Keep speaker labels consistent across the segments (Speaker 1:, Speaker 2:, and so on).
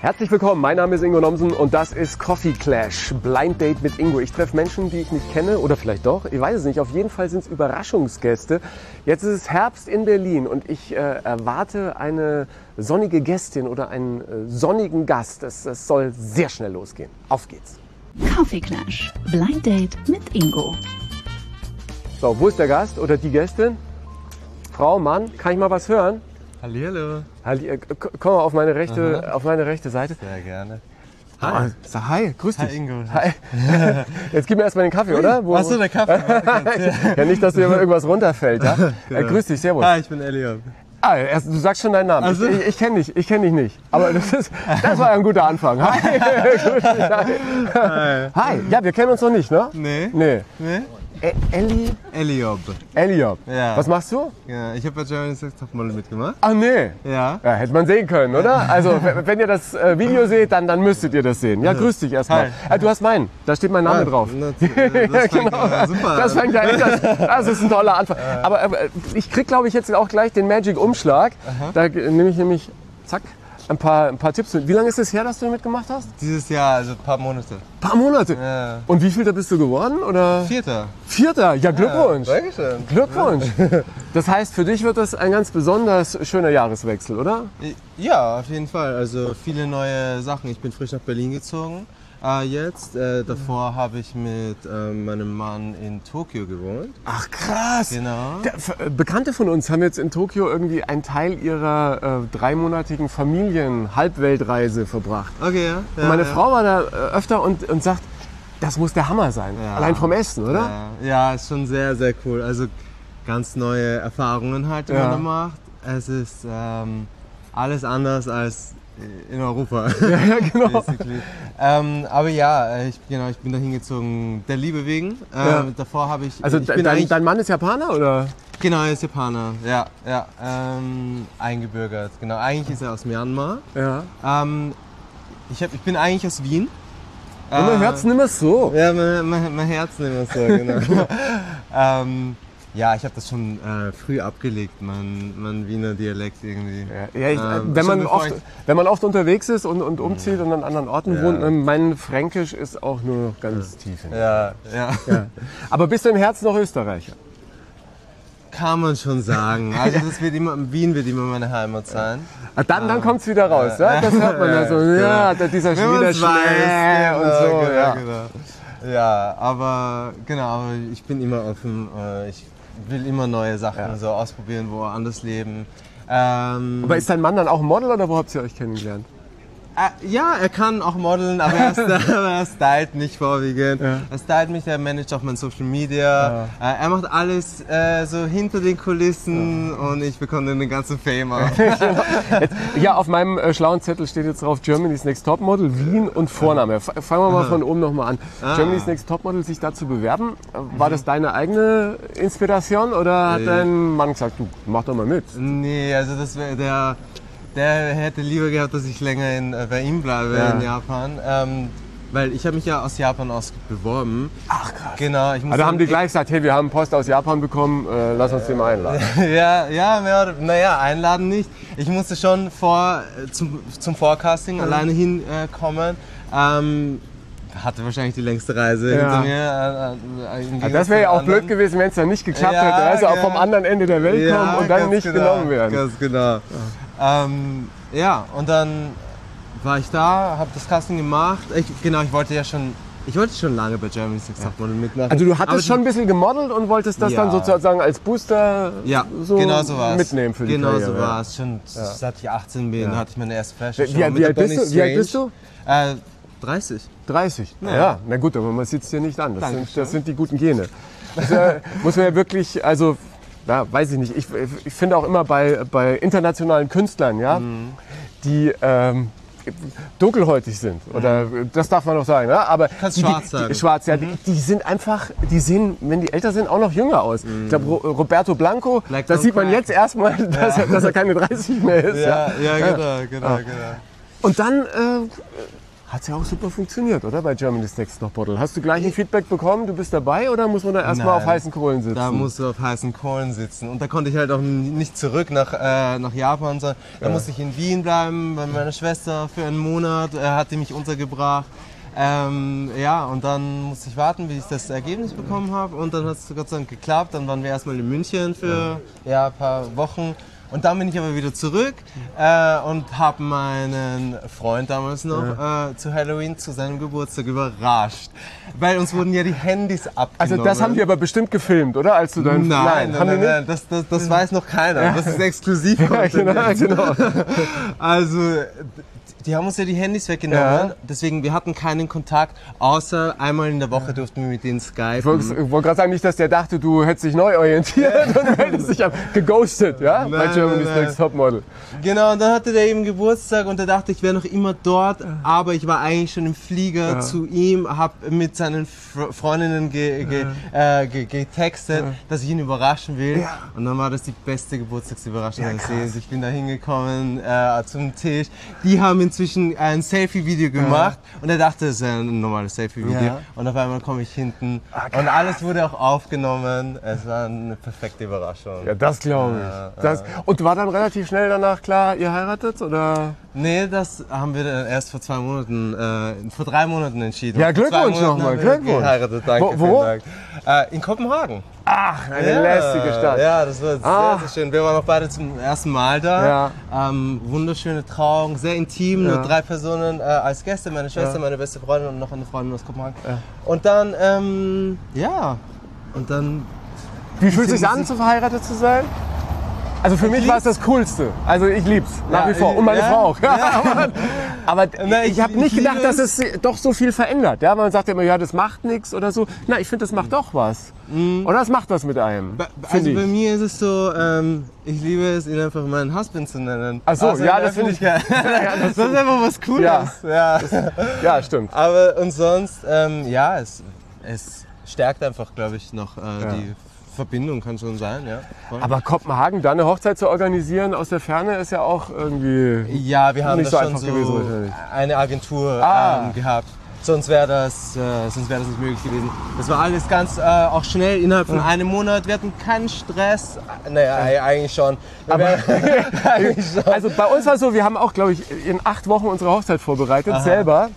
Speaker 1: Herzlich willkommen, mein Name ist Ingo Nomsen und das ist Coffee Clash, Blind Date mit Ingo. Ich treffe Menschen, die ich nicht kenne oder vielleicht doch, ich weiß es nicht. Auf jeden Fall sind es Überraschungsgäste. Jetzt ist es Herbst in Berlin und ich erwarte eine sonnige Gästin oder einen sonnigen Gast. Das soll sehr schnell losgehen. Auf geht's.
Speaker 2: Coffee Clash, Blind Date mit Ingo.
Speaker 1: So, wo ist der Gast oder die Gästin? Frau, Mann, kann ich mal was hören?
Speaker 3: Hallihallo.
Speaker 1: Komm mal auf meine rechte Seite.
Speaker 3: Sehr gerne.
Speaker 1: Hi. Sag hi, grüß dich.
Speaker 3: Hi Ingo.
Speaker 1: Hi. Jetzt gib mir erstmal den Kaffee, oder?
Speaker 3: Achso, der Kaffee.
Speaker 1: Ja, nicht, dass dir immer irgendwas runterfällt. Ja? Grüß dich, servus.
Speaker 3: Hi, ich bin Eliab.
Speaker 1: Du sagst schon deinen Namen.
Speaker 3: Also.
Speaker 1: Ich kenne dich nicht. Aber das war ein guter Anfang. Hi. Grüß dich. Hi. Hi. Ja, wir kennen uns noch nicht, ne?
Speaker 3: Nee.
Speaker 1: Eliab.
Speaker 3: Ja.
Speaker 1: Was machst du?
Speaker 3: Ja, ich habe bei Germany's Next Topmodel mitgemacht.
Speaker 1: Ach nee.
Speaker 3: Ja.
Speaker 1: Ja, hätte man sehen können, oder? Also, wenn ihr das Video seht, dann müsstet ihr das sehen. Ja, grüß dich erstmal. Du hast meinen. Da steht mein Name drauf.
Speaker 3: Das genau. Super.
Speaker 1: Das fängt ja das ist ein toller Anfang. Aber ich krieg, glaube ich, jetzt auch gleich den Magic-Umschlag. Da nehme ich nämlich, zack, ein paar Tipps mit. Wie lange ist es her, dass du mitgemacht hast?
Speaker 3: Dieses Jahr, also ein paar Monate.
Speaker 1: Paar Monate?
Speaker 3: Ja.
Speaker 1: Und wie viel da bist du geworden? Oder? Vierter? Ja, Glückwunsch.
Speaker 3: Ja, Dankeschön.
Speaker 1: Glückwunsch. Das heißt, für dich wird das ein ganz besonders schöner Jahreswechsel, oder?
Speaker 3: Ja, auf jeden Fall. Also viele neue Sachen. Ich bin frisch nach Berlin gezogen. Jetzt. Davor habe ich mit meinem Mann in Tokio gewohnt.
Speaker 1: Ach krass!
Speaker 3: Genau.
Speaker 1: Bekannte von uns haben jetzt in Tokio irgendwie einen Teil ihrer 3-monatigen Familien-Halbweltreise verbracht.
Speaker 3: Okay, ja.
Speaker 1: Und meine Frau war da öfter und sagt, das muss der Hammer sein.
Speaker 3: Ja.
Speaker 1: Allein vom Essen, oder?
Speaker 3: Ja, ist schon sehr, sehr cool. Also ganz neue Erfahrungen halt, die man da macht. Es ist alles anders als in Europa.
Speaker 1: Ja, genau.
Speaker 3: Aber ja, ich bin da hingezogen der Liebe wegen. Davor habe ich...
Speaker 1: Also dein Mann ist Japaner, oder?
Speaker 3: Genau, er ist Japaner, ja. Eingebürgert, genau. Eigentlich ist er aus Myanmar.
Speaker 1: Ja.
Speaker 3: Ich bin eigentlich aus Wien.
Speaker 1: Man hört es nicht mehr so.
Speaker 3: Ja, mein Herz nicht mehr so, genau. Ja, ich habe das schon früh abgelegt, mein Wiener Dialekt irgendwie.
Speaker 1: Wenn man oft unterwegs ist und umzieht und an anderen Orten wohnt, mein Fränkisch ist auch nur noch ganz tief.
Speaker 3: Ja.
Speaker 1: Aber bist du im Herzen noch Österreicher?
Speaker 3: Kann man schon sagen. Also Wien wird immer meine Heimat sein.
Speaker 1: Dann kommt es wieder raus, ja? Das hört man ja so. Dieser Niederschläge und so.
Speaker 3: Genau. Ja, aber ich bin immer offen. Ich will immer neue Sachen so ausprobieren, woanders leben.
Speaker 1: Aber ist dein Mann dann auch ein Model oder wo habt ihr euch kennengelernt?
Speaker 3: Ja, er kann auch modeln, aber er stylt mich vorwiegend. Ja. Er stylt mich, er managt auch mein Social Media. Ja. Er macht alles so hinter den Kulissen und ich bekomme dann den ganzen Fame auch.
Speaker 1: Ja, auf meinem schlauen Zettel steht jetzt drauf Germany's Next Topmodel, Wien und Vorname. Fangen wir mal von oben nochmal an. Germany's Next Topmodel, sich da zu bewerben, war das deine eigene Inspiration oder hat dein Mann gesagt, du mach doch mal mit?
Speaker 3: Nee, also das wäre der hätte lieber gehabt, dass ich länger bei ihm bleibe in Japan. Weil ich habe mich ja aus Japan aus beworben.
Speaker 1: Ach krass.
Speaker 3: Genau.
Speaker 1: Da haben die gleich gesagt, hey, wir haben Post aus Japan bekommen, lass uns den mal einladen.
Speaker 3: Einladen nicht. Ich musste schon zum Forecasting alleine hinkommen. Hatte wahrscheinlich die längste Reise hinter mir.
Speaker 1: Das wäre ja auch blöd gewesen, wenn es dann nicht geklappt hätte. Also auch vom anderen Ende der Welt kommen und dann nicht genommen werden.
Speaker 3: Ganz genau. Und dann war ich da, habe das Casting gemacht. Ich wollte schon lange bei Germany's Next Topmodel mitmachen.
Speaker 1: Also du hattest schon ein bisschen gemodelt und wolltest das dann sozusagen als Booster mitnehmen für die Karriere.
Speaker 3: Genau so war es. Schon seit ich 18 bin, hatte ich meine erste Fashion Show.
Speaker 1: Wie alt bist du?
Speaker 3: 30.
Speaker 1: 30? Ja, na gut, aber man sieht es dir nicht an. Das sind die guten Gene. Das muss man ja wirklich, also, weiß ich nicht. Ich finde auch immer bei internationalen Künstlern, die dunkelhäutig sind. Oder das darf man doch sagen. Ja? Aber
Speaker 3: kannst schwarz sagen.
Speaker 1: Schwarz, ja. Die sind einfach, die sehen, wenn die älter sind, auch noch jünger aus. Ich glaube, Roberto Blanco, das sieht man jetzt erstmal, dass er keine 30 mehr ist.
Speaker 3: Genau.
Speaker 1: Und dann Hat ja auch super funktioniert, oder? Bei Germany's Next Topmodel. Hast du gleich ein Feedback bekommen, du bist dabei oder muss man da erstmal auf heißen Kohlen sitzen?
Speaker 3: Da musst du auf heißen Kohlen sitzen. Und da konnte ich halt auch nicht zurück nach Japan, sondern da musste ich in Wien bleiben, bei meiner Schwester für einen Monat, hat die mich untergebracht. Und dann musste ich warten, bis ich das Ergebnis bekommen habe. Und dann hat es Gott sei Dank geklappt. Dann waren wir erstmal in München für ein paar Wochen. Und dann bin ich aber wieder zurück und habe meinen Freund damals noch zu Halloween, zu seinem Geburtstag überrascht. Weil uns wurden ja die Handys abgenommen.
Speaker 1: Also das haben die aber bestimmt gefilmt, oder? Als du dann
Speaker 3: Nein, das weiß noch keiner. Das ist exklusiv.
Speaker 1: Ja, genau.
Speaker 3: Also die haben uns ja die Handys weggenommen, deswegen wir hatten keinen Kontakt, außer einmal in der Woche durften wir mit denen skypen.
Speaker 1: Ich wollte gerade sagen, nicht, dass der dachte, du hättest dich neu orientiert und du hättest dich geghostet, ja? Bei Germany's Next Topmodel.
Speaker 3: Genau, und dann hatte der eben Geburtstag und er dachte, ich wäre noch immer dort, aber ich war eigentlich schon im Flieger zu ihm, habe mit seinen Freundinnen getextet, dass ich ihn überraschen will. Ja. Und dann war das die beste Geburtstagsüberraschung meines Lebens. Ich bin da hingekommen zum Tisch, die haben inzwischen ein Selfie-Video gemacht und er dachte, es ist ein normales Selfie-Video und auf einmal komme ich hinten und alles wurde auch aufgenommen. Es war eine perfekte Überraschung.
Speaker 1: Ja, das glaube ich. Und war dann relativ schnell danach klar, ihr heiratet oder?
Speaker 3: Nee, das haben wir dann erst vor 3 Monaten entschieden.
Speaker 1: Ja, Glückwunsch nochmal, Glückwunsch.
Speaker 3: Geheiratet, danke, vielen Dank. In Kopenhagen.
Speaker 1: Ach, eine lästige Stadt.
Speaker 3: Ja, das war sehr, sehr schön. Wir waren auch beide zum ersten Mal da. Ja. Wunderschöne Trauung, sehr intim, nur 3 Personen als Gäste, meine Schwester, meine beste Freundin und noch eine Freundin aus Kopenhagen. Ja. Und dann,
Speaker 1: Wie fühlt es sich an, so verheiratet zu sein? Also für mich war es das Coolste. Also ich lieb's, nach wie vor. Und meine Frau auch. Ja. Aber ich habe nicht gedacht, dass es doch so viel verändert. Ja, man sagt ja immer, ja, das macht nichts oder so. Na, ich finde, das macht doch was. Oder das macht was mit einem.
Speaker 3: Also bei mir ist es so, ich liebe es, ihn einfach meinen Husband zu nennen.
Speaker 1: Ach so, ja, das finde ich geil.
Speaker 3: Das ist einfach was Cooles.
Speaker 1: Ja, stimmt.
Speaker 3: Aber und sonst, es stärkt einfach, glaube ich, noch die Verbindung, kann schon sein, ja. Voll.
Speaker 1: Aber Kopenhagen, da eine Hochzeit zu organisieren aus der Ferne ist ja auch irgendwie
Speaker 3: wir haben
Speaker 1: nicht
Speaker 3: da
Speaker 1: so
Speaker 3: schon
Speaker 1: einfach
Speaker 3: so
Speaker 1: gewesen.
Speaker 3: Eine Agentur gehabt. Sonst wäre das nicht möglich gewesen. Das war alles ganz auch schnell, innerhalb von einem Monat. Wir hatten keinen Stress. Naja, eigentlich schon.
Speaker 1: Also bei uns war es so, wir haben auch, glaube ich, in 8 Wochen unsere Hochzeit vorbereitet, selber.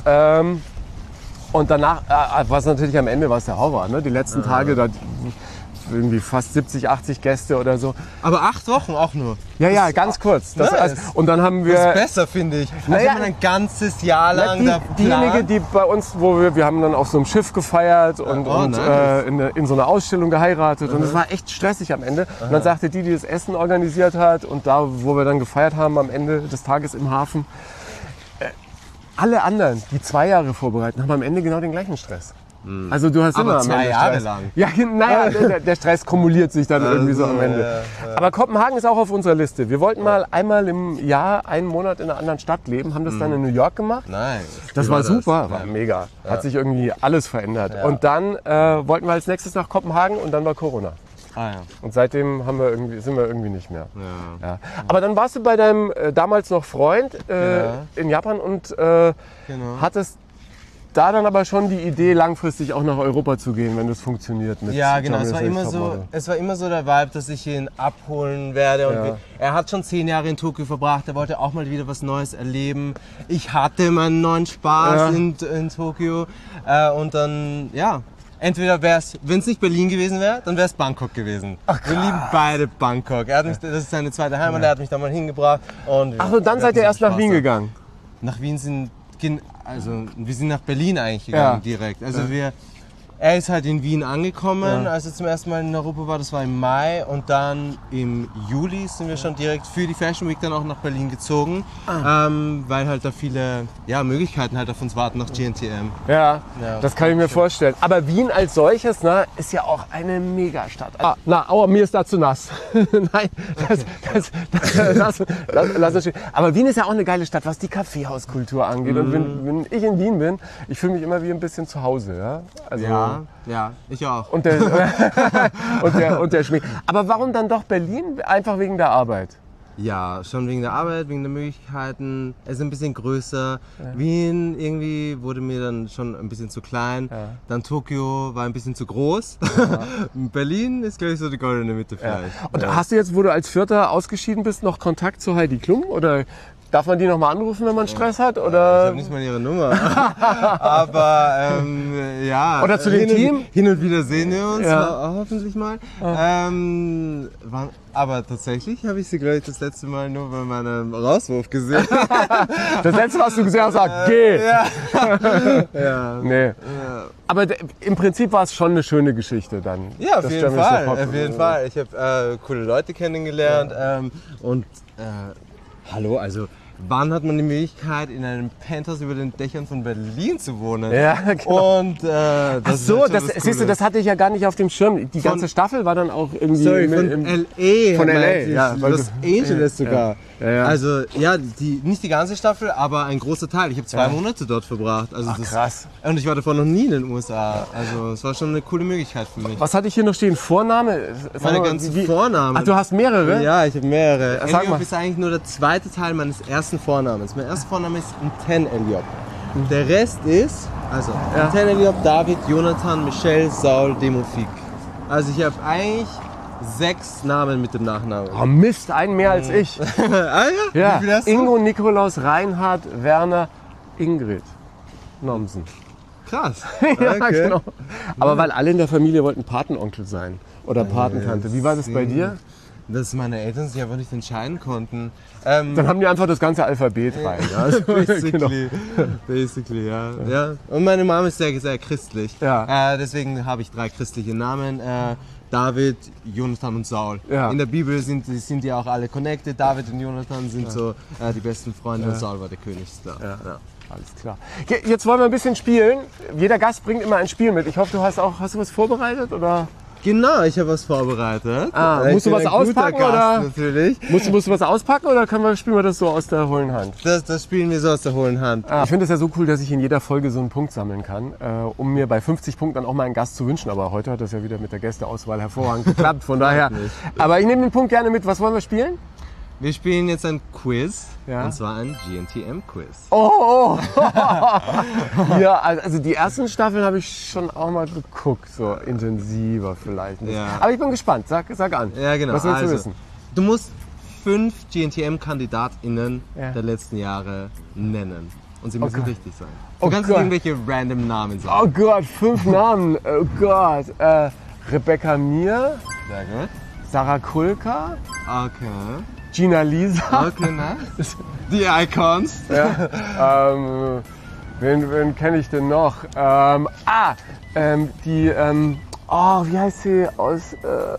Speaker 1: Und danach, was natürlich am Ende, was der Horror, ne? Die letzten Tage, da irgendwie fast 70, 80 Gäste oder so.
Speaker 3: Aber 8 Wochen auch nur?
Speaker 1: Ja, ganz kurz. Und dann haben wir...
Speaker 3: Das ist besser, finde ich. Also ein ganzes Jahr lang
Speaker 1: diejenige, die bei uns, wir haben dann auf so einem Schiff gefeiert und in so einer Ausstellung geheiratet. Und es war echt stressig am Ende. Und dann sagte die das Essen organisiert hat und da, wo wir dann gefeiert haben am Ende des Tages im Hafen, alle anderen, die 2 Jahre vorbereiten, haben am Ende genau den gleichen Stress. Also du hast immer am Ende
Speaker 3: 2 Jahre
Speaker 1: Stress.
Speaker 3: lang.
Speaker 1: Ja, naja, der Stress kumuliert sich dann irgendwie so am Ende. Ja. Aber Kopenhagen ist auch auf unserer Liste. Wir wollten mal einmal im Jahr 1 Monat in einer anderen Stadt leben, haben das dann in New York gemacht.
Speaker 3: Nein.
Speaker 1: Das war super, war mega. Hat sich irgendwie alles verändert. Ja. Und dann wollten wir als nächstes nach Kopenhagen und dann war Corona. Und seitdem sind wir irgendwie nicht mehr. Ja. Aber dann warst du bei deinem damals noch Freund in Japan und hattest da dann aber schon die Idee, langfristig auch nach Europa zu gehen, wenn das funktioniert mit
Speaker 3: genau. Es war immer so der Vibe, dass ich ihn abholen werde. Und er hat schon 10 Jahre in Tokio verbracht, er wollte auch mal wieder was Neues erleben. Ich hatte meinen neuen Spaß in Tokio. Und dann, entweder wenn es nicht Berlin gewesen wäre, dann wäre es Bangkok gewesen.
Speaker 1: Ach,
Speaker 3: wir lieben beide Bangkok. Das ist seine zweite Heimat, er hat mich da mal hingebracht. Und
Speaker 1: dann seid ihr erst nach Wien gegangen?
Speaker 3: Nach Wien wir sind nach Berlin eigentlich gegangen direkt. Also er ist halt in Wien angekommen, als er zum ersten Mal in Europa war, das war im Mai. Und dann im Juli sind wir schon direkt für die Fashion Week dann auch nach Berlin gezogen, weil halt da viele Möglichkeiten halt auf uns warten nach GNTM.
Speaker 1: Ja, das kann ich mir vorstellen. Aber Wien als solches ist ja auch eine Megastadt. Mir ist da zu nass. Nein, lass das stehen. Aber Wien ist ja auch eine geile Stadt, was die Kaffeehauskultur angeht. Und wenn ich in Wien bin, ich fühle mich immer wie ein bisschen zu Hause. Ja? Also,
Speaker 3: ja, ich auch.
Speaker 1: Und der Schmied. Aber warum dann doch Berlin? Einfach wegen der Arbeit?
Speaker 3: Ja, schon wegen der Arbeit, wegen der Möglichkeiten. Es ist ein bisschen größer. Wien irgendwie wurde mir dann schon ein bisschen zu klein.
Speaker 1: Ja.
Speaker 3: Dann Tokio war ein bisschen zu groß. Berlin ist, glaube ich, so die goldene Mitte vielleicht.
Speaker 1: Und hast du jetzt, wo du als Vierter ausgeschieden bist, noch Kontakt zu Heidi Klum? Oder darf man die noch mal anrufen, wenn man Stress hat?
Speaker 3: Ich
Speaker 1: Oder?
Speaker 3: habe nicht mal ihre Nummer. Aber ja.
Speaker 1: Oder zu dem Team?
Speaker 3: Hin und wieder sehen wir uns,
Speaker 1: Ja.
Speaker 3: hoffentlich mal. Aber tatsächlich habe ich sie, glaube ich, das letzte Mal nur bei meinem Rauswurf gesehen.
Speaker 1: Das letzte, was du gesehen hast, sagt, geh!
Speaker 3: Ja.
Speaker 1: Nee. Aber im Prinzip war es schon eine schöne Geschichte dann.
Speaker 3: Ja, auf
Speaker 1: das
Speaker 3: jeden
Speaker 1: Germany's
Speaker 3: Fall.
Speaker 1: Next Top
Speaker 3: Auf jeden Fall. Ich habe coole Leute kennengelernt und hallo, also wann hat man die Möglichkeit, in einem Penthouse über den Dächern von Berlin zu wohnen?
Speaker 1: Ja, genau.
Speaker 3: Und
Speaker 1: Ach
Speaker 3: das
Speaker 1: so,
Speaker 3: ist halt
Speaker 1: das, siehst du, das hatte ich ja gar nicht auf dem Schirm. Die ganze Staffel war dann auch irgendwie
Speaker 3: von L.A.
Speaker 1: Von LA,
Speaker 3: meinte ich.
Speaker 1: ja, weil
Speaker 3: Los Angeles sogar.
Speaker 1: Ja.
Speaker 3: Also ja, nicht die ganze Staffel, aber ein großer Teil. Ich habe 2 Monate dort verbracht. Also
Speaker 1: krass.
Speaker 3: Und ich war davor noch nie in den USA. Also es war schon eine coole Möglichkeit für mich.
Speaker 1: Was hatte ich hier noch stehen? Vorname?
Speaker 3: Meine ganzen Vornamen.
Speaker 1: Ach, du hast mehrere?
Speaker 3: Ja, ich habe mehrere.
Speaker 1: Sag mal.
Speaker 3: Eliop ist eigentlich nur der zweite Teil meines ersten Vornamens. Mein erster Vorname ist Nten Eliop. Der Rest ist, also Nten Eliop, David, Jonathan, Michelle, Saul, Demofik. Also ich habe eigentlich 6 Namen mit dem Nachnamen.
Speaker 1: Oh Mist, einen mehr als ich.
Speaker 3: Ah ja?
Speaker 1: Ja.
Speaker 3: Wie viel hast du?
Speaker 1: Ingo, Nikolaus, Reinhard, Werner, Ingrid. Nomsen.
Speaker 3: Krass.
Speaker 1: Ja,
Speaker 3: Okay.
Speaker 1: genau. Aber weil alle in der Familie wollten Patenonkel sein oder Patentante. Wie war das bei dir?
Speaker 3: Dass meine Eltern sich einfach nicht entscheiden konnten.
Speaker 1: Dann haben die einfach das ganze Alphabet rein. Ja.
Speaker 3: Basically, basically, ja. Und meine Mama ist sehr, sehr christlich.
Speaker 1: Ja.
Speaker 3: Deswegen habe ich 3 christliche Namen. David, Jonathan und Saul.
Speaker 1: Ja.
Speaker 3: In der Bibel sind die auch alle connected. David und Jonathan sind so die besten Freunde und Saul war der Königsstar. Ja.
Speaker 1: Alles klar. Jetzt wollen wir ein bisschen spielen. Jeder Gast bringt immer ein Spiel mit. Ich hoffe, hast du was vorbereitet? Oder?
Speaker 3: Genau, ich habe was vorbereitet.
Speaker 1: Musst du was auspacken? Oder?
Speaker 3: Natürlich.
Speaker 1: Musst du was auspacken oder spielen wir das so aus der hohlen Hand?
Speaker 3: Das spielen wir so aus der hohlen Hand.
Speaker 1: Ich finde es ja so cool, dass ich in jeder Folge so einen Punkt sammeln kann, um mir bei 50 Punkten dann auch mal einen Gast zu wünschen. Aber heute hat das ja wieder mit der Gästeauswahl hervorragend geklappt. Von daher. Aber ich nehme den Punkt gerne mit. Was wollen wir spielen?
Speaker 3: Wir spielen jetzt ein Quiz,
Speaker 1: Ja.
Speaker 3: und zwar ein GNTM-Quiz.
Speaker 1: Oh! Ja, also die ersten Staffeln habe ich schon auch mal geguckt, so intensiver vielleicht.
Speaker 3: Ja.
Speaker 1: Aber ich bin gespannt. Sag an.
Speaker 3: Ja, genau.
Speaker 1: Was willst du
Speaker 3: Also,
Speaker 1: wissen?
Speaker 3: Du musst 5 GNTM-KandidatInnen
Speaker 1: Ja.
Speaker 3: der letzten Jahre nennen. Und sie müssen
Speaker 1: Gott.
Speaker 3: richtig sein.
Speaker 1: Oh
Speaker 3: Du kannst
Speaker 1: Gott.
Speaker 3: irgendwelche random Namen sagen.
Speaker 1: Oh Gott, 5 Namen. Oh Gott. Rebecca Mir,
Speaker 3: Sehr gut.
Speaker 1: Sarah Kulka,
Speaker 3: Okay.
Speaker 1: Gina Lisa.
Speaker 3: Okay, nice. Die Icons.
Speaker 1: Wen kenne ich denn noch? Wie heißt sie aus?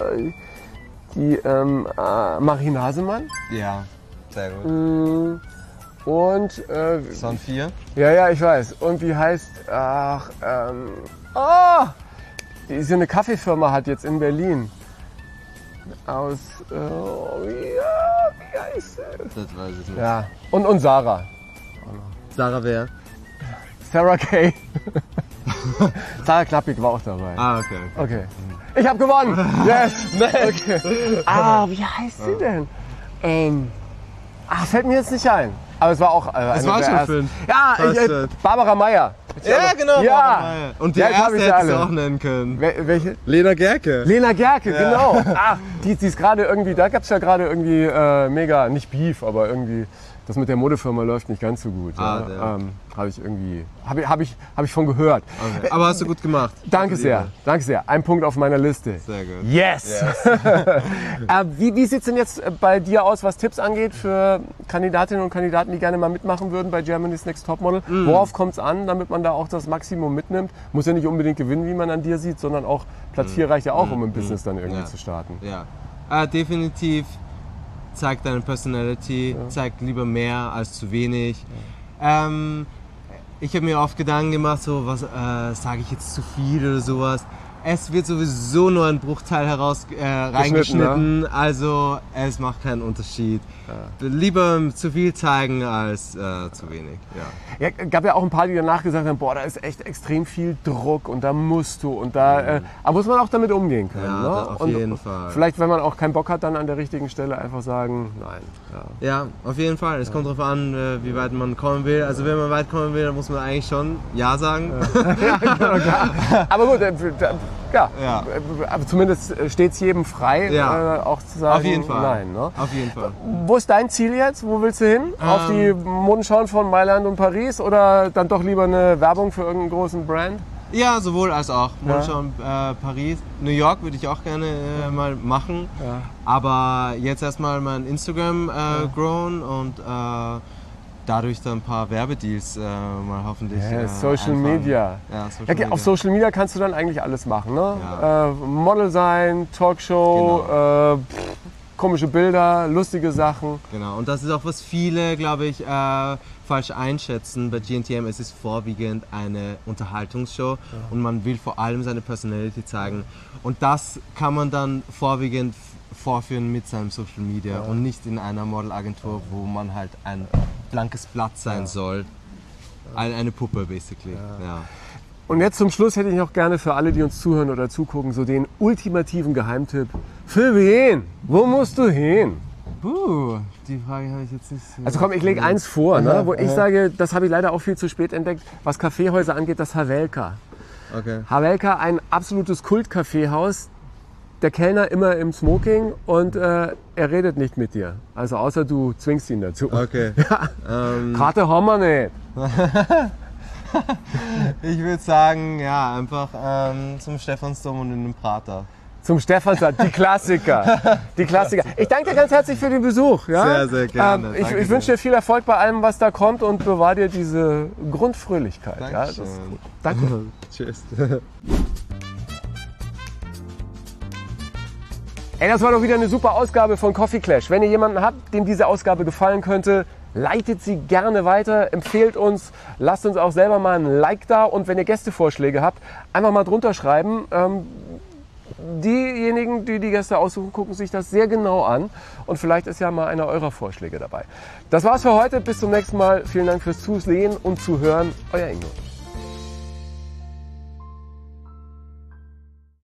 Speaker 1: Marie Nasemann.
Speaker 3: Ja, sehr gut.
Speaker 1: Und
Speaker 3: Son 4.
Speaker 1: ja, ich weiß. Und wie heißt? Die so eine Kaffeefirma hat jetzt in Berlin. Aus wie heißt sie?
Speaker 3: Das weiß ich nicht.
Speaker 1: Ja. Und Sarah.
Speaker 3: Sarah wer?
Speaker 1: Sarah Kay. Sarah Knappig war auch dabei.
Speaker 3: Ah, okay.
Speaker 1: Okay. Ich habe gewonnen. Yes. Okay. Wie heißt sie denn? Fällt mir jetzt nicht ein. Aber es war auch.
Speaker 3: Es war schon 5.
Speaker 1: Ja, Barbara Meyer.
Speaker 3: Ja, genau.
Speaker 1: Ja.
Speaker 3: Barbara Meyer. Und die
Speaker 1: Ja, jetzt hab
Speaker 3: erste
Speaker 1: ich sie
Speaker 3: hättest du
Speaker 1: alle.
Speaker 3: auch nennen können.
Speaker 1: Welche?
Speaker 3: Lena Gerke.
Speaker 1: Lena Gerke, genau. Die ist gerade irgendwie, da gab es ja gerade irgendwie mega, nicht Beef, aber irgendwie, das mit der Modefirma läuft nicht ganz so gut.
Speaker 3: Ja.
Speaker 1: Habe ich von gehört.
Speaker 3: Okay. Aber hast du gut gemacht.
Speaker 1: Danke sehr. Ein Punkt auf meiner Liste.
Speaker 3: Sehr gut.
Speaker 1: Yes! Wie sieht es denn jetzt bei dir aus, was Tipps angeht für Kandidatinnen und Kandidaten, die gerne mal mitmachen würden bei Germany's Next Topmodel? Worauf kommt es an, damit man da auch das Maximum mitnimmt? Muss ja nicht unbedingt gewinnen, wie man an dir sieht, sondern auch Platz 4 reicht ja auch, um im Business dann irgendwie zu starten.
Speaker 3: Ja. Definitiv zeig deine Personality, zeig lieber mehr als zu wenig. Ich habe mir oft Gedanken gemacht, so was sage ich jetzt zu viel oder sowas. Es wird sowieso nur ein Bruchteil reingeschnitten, also es macht keinen Unterschied. Ja. Lieber zu viel zeigen als zu wenig.
Speaker 1: Ja, gab ja auch ein paar, die danach gesagt haben, boah, da ist echt extrem viel Druck und da musst du und da aber muss man auch damit umgehen können.
Speaker 3: Ja,
Speaker 1: ne?
Speaker 3: auf jeden Fall.
Speaker 1: Vielleicht, wenn man auch keinen Bock hat, dann an der richtigen Stelle einfach sagen, nein.
Speaker 3: Ja, auf jeden Fall. Es kommt darauf an, wie weit man kommen will. Also wenn man weit kommen will, dann muss man eigentlich schon Ja sagen.
Speaker 1: Ja, genau, klar. Aber gut, aber zumindest steht es jedem frei, auch zu sagen,
Speaker 3: auf jeden Fall.
Speaker 1: Nein. Ne?
Speaker 3: Auf jeden Fall.
Speaker 1: Wo ist dein Ziel jetzt? Wo willst du hin? Auf die Modenschauen von Mailand und Paris oder dann doch lieber eine Werbung für irgendeinen großen Brand?
Speaker 3: Ja, sowohl als auch. Modenschauen Paris. New York würde ich auch gerne mal machen. Ja. Aber jetzt erstmal mein Instagram grown und dadurch dann ein paar Werbedeals mal hoffentlich.
Speaker 1: Social Media.
Speaker 3: Ja, Social Media.
Speaker 1: Auf Social Media kannst du dann eigentlich alles machen, ne? Ja. Model sein, Talkshow, genau. Komische Bilder, lustige Sachen.
Speaker 3: Genau, und das ist auch, was viele, glaube ich, falsch einschätzen. Bei GNTM es ist vorwiegend eine Unterhaltungsshow und man will vor allem seine Personality zeigen. Und das kann man dann vorwiegend vorführen mit seinem Social Media und nicht in einer Modelagentur, wo man halt ein blankes Blatt sein soll. Eine Puppe, basically. Ja.
Speaker 1: Und jetzt zum Schluss hätte ich noch gerne für alle, die uns zuhören oder zugucken, so den ultimativen Geheimtipp. Für wen? Wo musst du hin?
Speaker 3: Die Frage habe ich jetzt nicht so.
Speaker 1: Also komm, ich lege eins vor, ne, wo ich sage, das habe ich leider auch viel zu spät entdeckt, was Kaffeehäuser angeht, das Havelka.
Speaker 3: Okay.
Speaker 1: Havelka, ein absolutes Kult-Kaffeehaus. Der Kellner immer im Smoking und er redet nicht mit dir. Also außer du zwingst ihn dazu.
Speaker 3: Okay.
Speaker 1: Ja. Karte haben wir nicht.
Speaker 3: Ich würde sagen, ja, einfach zum Stephansdom und in den Prater.
Speaker 1: Zum Stephansdom, die Klassiker. Die Klassiker. Ich danke dir ganz herzlich für den Besuch. Ja?
Speaker 3: Sehr, sehr gerne.
Speaker 1: Ich wünsche dir viel Erfolg bei allem, was da kommt und bewahr dir diese Grundfröhlichkeit. Ja, das ist gut. Danke.
Speaker 3: Tschüss.
Speaker 1: Ey, das war doch wieder eine super Ausgabe von Coffee Clash. Wenn ihr jemanden habt, dem diese Ausgabe gefallen könnte, leitet sie gerne weiter, empfehlt uns, lasst uns auch selber mal ein Like da und wenn ihr Gästevorschläge habt, einfach mal drunter schreiben. Diejenigen, die die Gäste aussuchen, gucken sich das sehr genau an und vielleicht ist ja mal einer eurer Vorschläge dabei. Das war's für heute, bis zum nächsten Mal. Vielen Dank fürs Zusehen und Zuhören. Euer Ingo.